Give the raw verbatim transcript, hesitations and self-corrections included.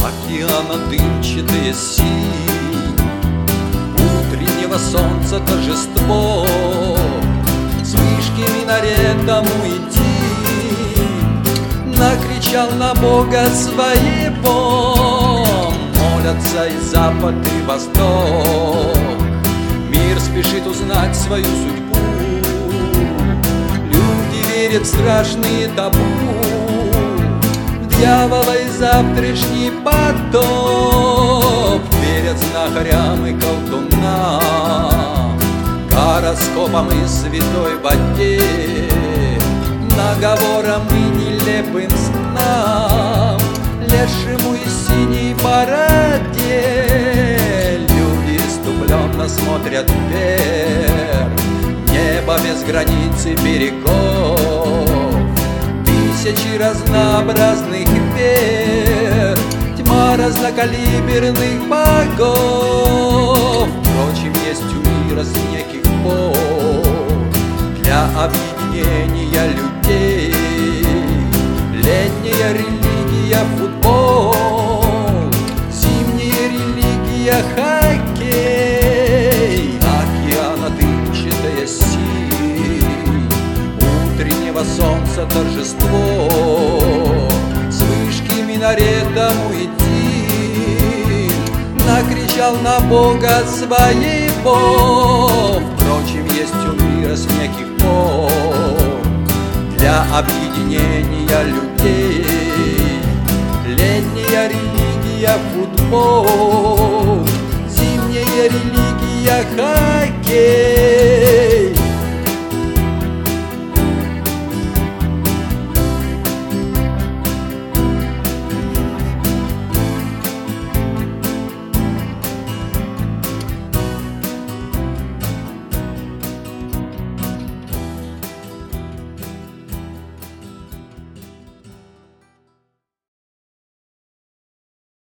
океана дымчатая синь, утреннего солнца торжество, с вышки минарета Муэддин накричал на Бога своего. Молятся и запад, и восток, мир спешит узнать свою судьбу. Люди верят в страшные табу, в дьявола и завтрашний потоп. Верят знахарям и колдунам, гороскопам и святой воде, наговорам и нелепым снам, лешему и синей бороде. Люди иступленно смотрят вверх, небо без границ и берегов, тысячи разнообразных вер, тьма разнокалиберных богов. Впрочем, есть у мира с неких пор для объединения людей летняя религия футбол, зимняя религия хоккей, океана дымчатая синь, утреннего солнца торжество, с вышки минарета Муэддин накричал на Бога своего. Впрочем, есть у мира с неких пор для объединения людей летняя религия футбол, зимняя религия хоккей.